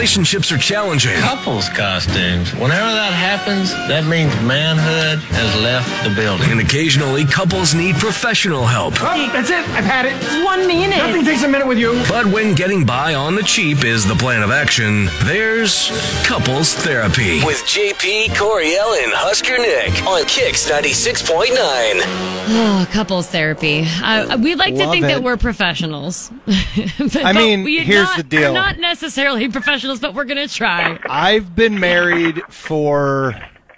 relationships are challenging. Couples costumes. Whenever that happens, that means manhood has left the building. And occasionally, couples need professional help. Oh, that's it. I've had it. 1 minute. Nothing takes a minute with you. But when getting by on the cheap is the plan of action, there's couples therapy. With JP, Coriel, and Husker Nick on Kicks 96.9. Oh, couples therapy. We like to think that we're professionals. Here's the deal. We're not necessarily professionals, but we're going to try. I've been married for,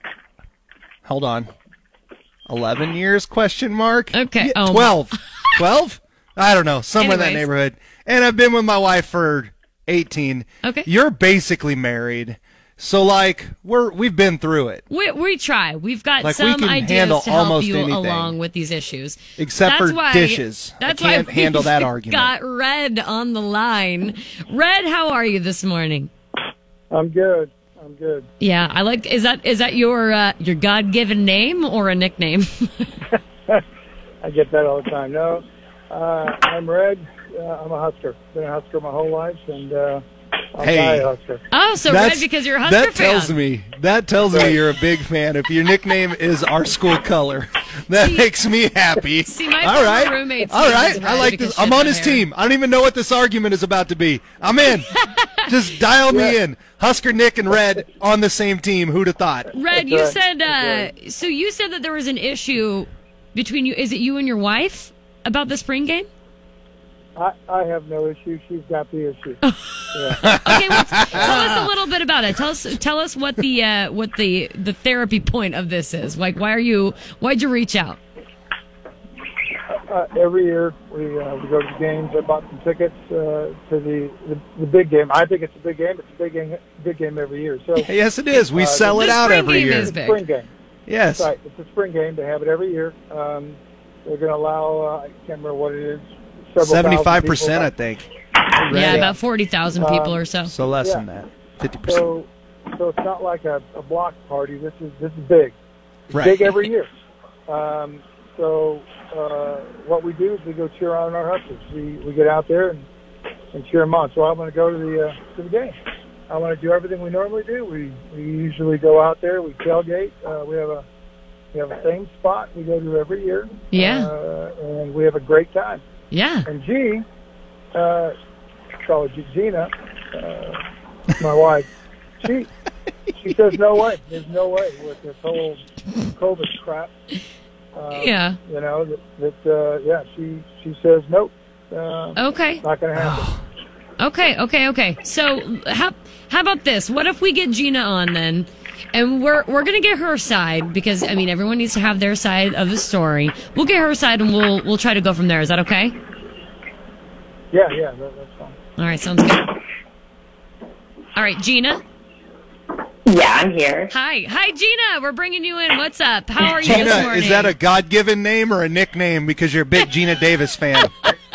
11 years, question mark? Okay. Yeah, 12. 12? I don't know, somewhere in that neighborhood. And I've been with my wife for 18. Okay. You're basically married. So, we've been through it. We try. We've got some ideas handle to help almost you anything. Along with these issues. Except for dishes. That's I can't why handle that argument. Got Red on the line. Red, how are you this morning? I'm good. Yeah, I like. Is that your God-given name or a nickname? I get that all the time. No, I'm Red. I'm a Husker. Been a Husker my whole life, and I'll die a Husker. Oh, so Red because you're a Husker fan. That tells me you're a big fan. If your nickname is our school color, that makes me happy. See, my former roommate's name is Red I like this. I'm on his team. I don't even know what this argument is about to be. I'm in. Just dial me in. Husker Nick and Red on the same team. Who'd have thought? Red, you said so. You said that there was an issue between you. Is it you and your wife about the spring game? I have no issue. She's got the issue. Yeah. Okay, well, tell us a little bit about it. Tell us what the therapy point of this is. Like, why'd you reach out? Every year we go to the games. I bought some tickets to the big game. I think it's a big game. It's a big game every year. So yes, it is. We sell it out every year. Is big. Spring game. Yes, that's right. It's a spring game. They have it every year. They're going to allow. I can't remember what it is. 75%, I think. Yeah, about 40,000 people or so. So less than that, 50%. So it's not like a block party. This is big. It's right. Big every year. So what we do is we go cheer on our Huskers. We get out there and cheer them on. So I'm going to go to the game. I want to do everything we normally do. We usually go out there. We tailgate. We have a same spot we go to every year. Yeah. And we have a great time. Yeah. And call her Gina, my wife, she says no way. There's no way with this whole COVID crap. Yeah. You know, she says nope. Okay. Not going to happen. Okay. So how about this? What if we get Gina on then? And we're going to get her side because, I mean, everyone needs to have their side of the story. We'll get her side and we'll try to go from there. Is that okay? Yeah, that's fine. All right, sounds good. All right, Gina? Yeah, I'm here. Hi, Gina. We're bringing you in. What's up? How are you Gina, this morning? is that a God-given name or a nickname because you're a big Gina Davis fan?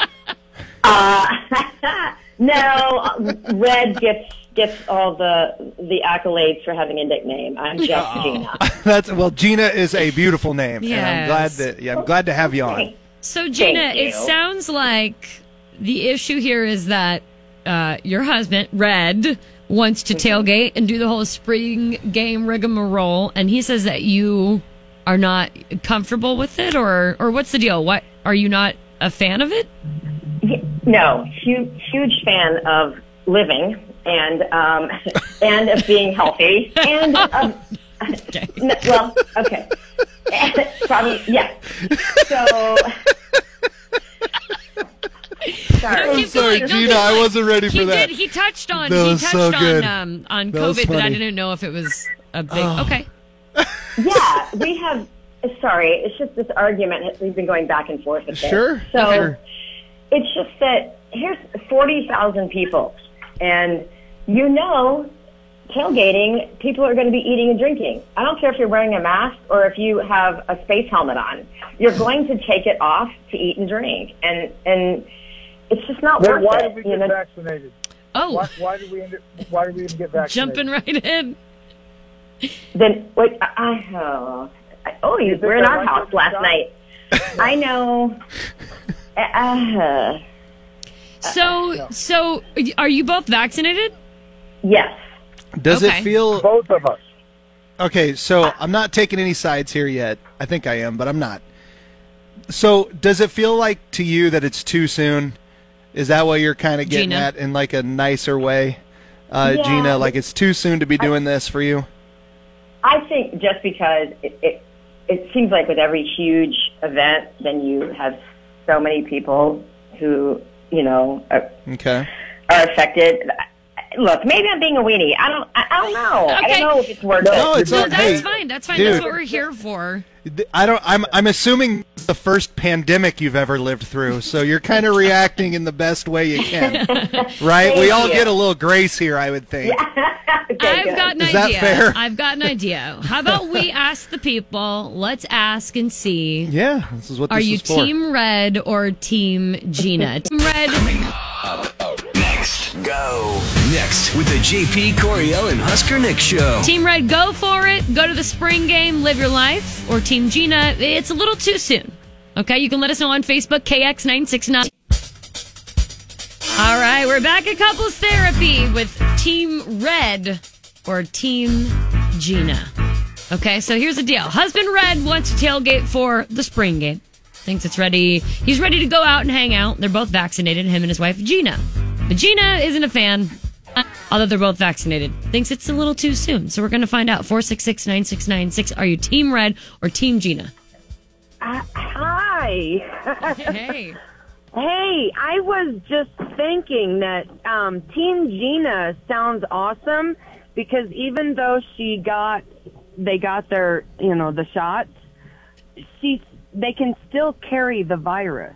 No, Red gets all the accolades for having a nickname. I'm just Gina. Gina is a beautiful name. Yes. And I'm glad to have you on. So, Gina, it sounds like the issue here is that your husband, Red, wants to tailgate and do the whole spring game rigmarole, and he says that you are not comfortable with it, or what's the deal? What, are you not a fan of it? No, huge fan of living and of being healthy and okay. Okay. Probably, yeah. So, sorry. I'm sorry, Gina. I wasn't ready for that. He touched on on COVID, but I didn't know if it was a big. Okay. Yeah, we have. Sorry, it's just this argument. We've been going back and forth with it. Sure. So sure. It's just that here's 40,000 people, and tailgating, people are going to be eating and drinking. I don't care if you're wearing a mask or if you have a space helmet on. You're going to take it off to eat and drink, and it's just not worth it. Why did we get vaccinated? Oh, why did we even get vaccinated? Jumping right in. Then wait, you were in our house last night. I know. So are you both vaccinated? Yes. Does Okay. it feel Both of us. okay? So I'm not taking any sides here yet. I think I am, but I'm not. So does it feel like to you that it's too soon? Is that what you're kind of getting Gina. at in like a nicer way, Yeah. Gina? Like it's too soon to be doing this for you? I think just because it seems like with every huge event, then you have so many people who, are Okay. affected. Look, maybe I'm being a weenie. I don't know. I Okay. don't know if it's worth No, it. it's No, not. that's Hey, fine. That's fine. dude. That's what we're here for. I'm assuming it's the first pandemic you've ever lived through, so you're kind of reacting in the best way you can, right? We all you. get a little grace here, I would think. Okay, I've good. got an Is that idea. fair? I've got an idea. How about we ask the people? Let's ask and see. Yeah, this is what Are this you is for. Team Red or Team Gina? Team Red. Next, go. Next with the JP Coriel and Husker Nick show. Team Red, go for it. Go to the spring game, live your life. Or Team Gina, it's a little too soon. Okay, you can let us know on Facebook, KX969. All right, we're back at Couples Therapy with Team Red or Team Gina. Okay, so here's the deal. Husband Red wants to tailgate for the spring game. Thinks it's ready. He's ready to go out and hang out. They're both vaccinated, him and his wife, Gina. But Gina isn't a fan, although they're both vaccinated. Thinks it's a little too soon. So we're going to find out. 466-9696. Are you Team Red or Team Gina? Hi. Hey. Hey, I was just thinking that Team Gina sounds awesome because even though they got their, the shots, they can still carry the virus.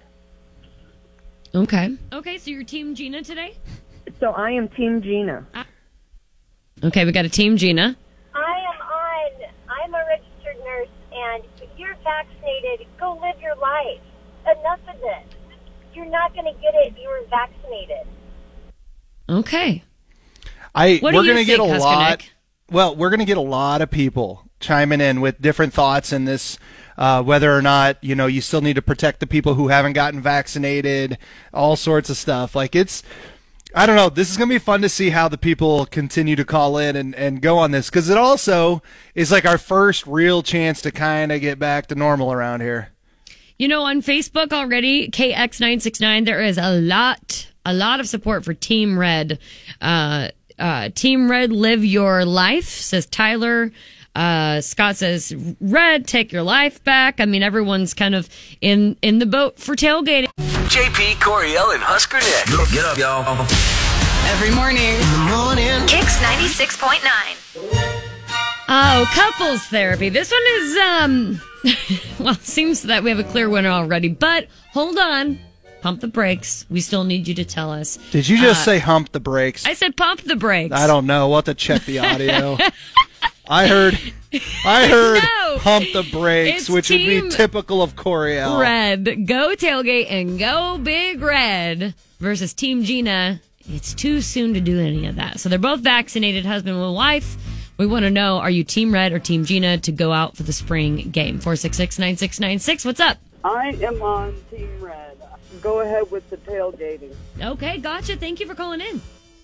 Okay. Okay, so you're Team Gina today? So I am Team Gina. Okay, we got a Team Gina. I'm a registered nurse, and if you're vaccinated, go live your life. Enough of this. You're not going to get it if you were vaccinated. Okay. We're do you gonna get think, a Husker lot. Nick? Well, we're going to get a lot of people chiming in with different thoughts in this, whether or not, you still need to protect the people who haven't gotten vaccinated, all sorts of stuff. Like I don't know. This is going to be fun to see how the people continue to call in and go on this, because it also is like our first real chance to kind of get back to normal around here. On Facebook already, KX969, there is a lot of support for Team Red. Team Red, live your life, says Tyler. Scott says, Red, take your life back. I mean, everyone's kind of in the boat for tailgating. JP Coriel and Husker Nick. Get up, y'all. Every morning. In the morning. Kicks 96.9. Oh, couples therapy. This one is, well, it seems that we have a clear winner already, but hold on. Pump the brakes. We still need you to tell us. Did you just say hump the brakes? I said pump the brakes. I don't know. We'll have to check the audio. I heard No. hump the brakes, It's which would be Team typical of Coriel. Red, go tailgate and go Big Red versus Team Gina. It's too soon to do any of that. So they're both vaccinated, husband and wife. We want to know, are you Team Red or Team Gina to go out for the spring game? 466-9696. What's up? I am on Team Red. Go ahead with the tailgating. Okay, gotcha. Thank you for calling in.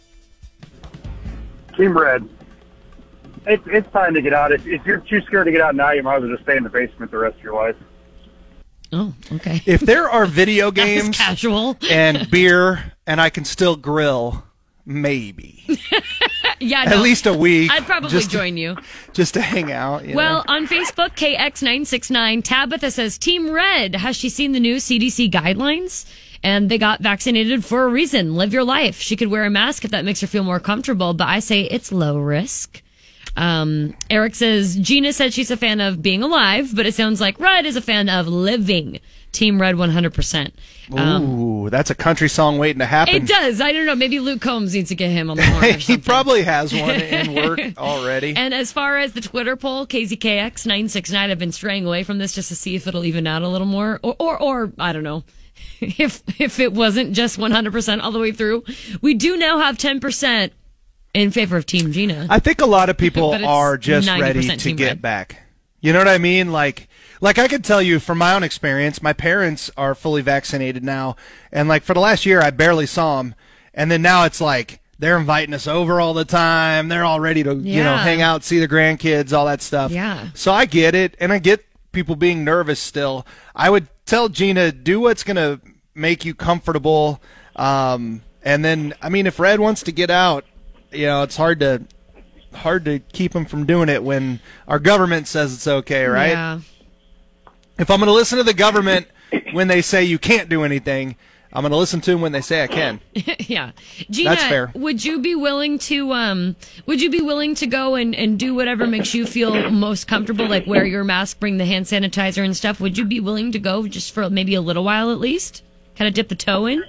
Team Red. It's time to get out. If you're too scared to get out now, you might as well just stay in the basement the rest of your life. Oh, okay. If there are video That was games casual. and beer and I can still grill, maybe. Yeah, At least a week. I'd probably just to- join you. Just to hang out. Well, on Facebook, KX969, Tabitha says, Team Red, has she seen the new CDC guidelines? And they got vaccinated for a reason. Live your life. She could wear a mask if that makes her feel more comfortable, but I say it's low risk. Eric says, Gina said she's a fan of being alive, but it sounds like Red is a fan of living. Team Red 100%. Ooh, that's a country song waiting to happen. It does. I don't know. Maybe Luke Combs needs to get him on the horn or He something. probably has one in work already. And as far as the Twitter poll, KZKX969, I've been straying away from this just to see if it'll even out a little more. Or I don't know. If it wasn't just 100% all the way through. We do now have 10% in favor of Team Gina. I think a lot of people But it's are just 90% ready to Team get Red. back. You know what I mean? Like I can tell you from my own experience, my parents are fully vaccinated now. And like for the last year, I barely saw them. And then now it's like they're inviting us over all the time. They're all ready to, hang out, see the grandkids, all that stuff. Yeah. So I get it, and I get people being nervous still. I would tell Gina, do what's going to make you comfortable. And then, I mean, if Red wants to get out, it's hard to keep him from doing it when our government says it's okay, right? Yeah. If I'm going to listen to the government when they say you can't do anything, I'm going to listen to them when they say I can. Yeah. Gina, that's fair. Would you be willing to go and do whatever makes you feel most comfortable, like wear your mask, bring the hand sanitizer and stuff? Would you be willing to go just for maybe a little while at least? Kind of dip the toe in?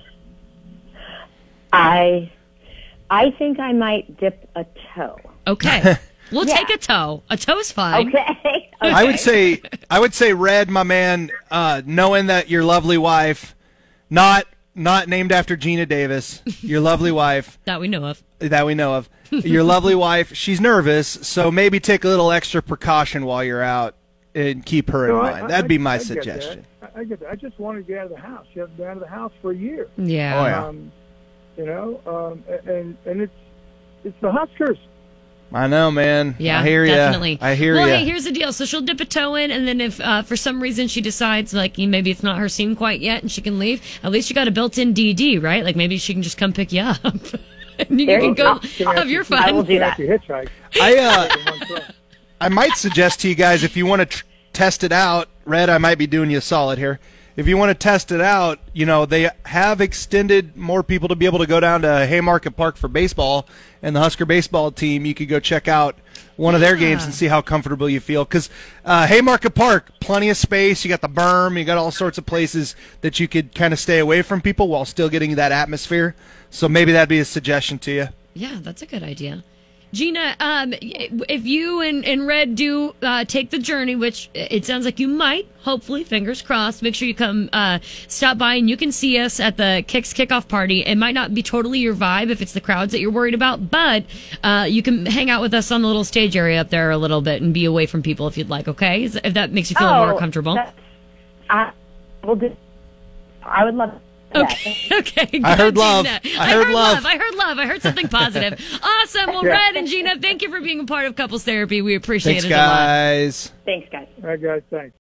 I think I might dip a toe. Okay. We'll take a toe. A toe's fine. Okay. I would say Red, my man, knowing that your lovely wife, not named after Gina Davis, your lovely wife. That we know of. Your lovely wife, she's nervous, so maybe take a little extra precaution while you're out and keep her in mind. That'd be my suggestion. I get that. I just wanted to get out of the house. She hasn't been out of the house for a year. Yeah. And it's the Huskers. I know, man. Yeah, I hear you. definitely. I hear you. Well, hey, here's the deal. So she'll dip a toe in, and then if for some reason she decides, like, maybe it's not her scene quite yet and she can leave, at least you got a built-in DD, right? Like, maybe she can just come pick you up. And you can go have your fun. I will do that. I might suggest to you guys, if you want to test it out, Red, I might be doing you a solid here. If you want to test it out, they have extended more people to be able to go down to Haymarket Park for baseball, and the Husker baseball team, you could go check out one of their games and see how comfortable you feel. Because Haymarket Park, plenty of space. You got the berm. You got all sorts of places that you could kind of stay away from people while still getting that atmosphere. So maybe that'd be a suggestion to you. Yeah, that's a good idea. Gina, if you and Red do take the journey, which it sounds like you might, hopefully, fingers crossed, make sure you come stop by and you can see us at the Kicks kickoff party. It might not be totally your vibe if it's the crowds that you're worried about, but you can hang out with us on the little stage area up there a little bit and be away from people if you'd like, okay? If that makes you feel more comfortable. I would love it. Okay. I heard love. I heard love. I heard something positive. Awesome. Well, Red and Gina, thank you for being a part of Couples Therapy. We appreciate it a lot. Thanks, guys. Thanks, guys. All right, guys. Thanks.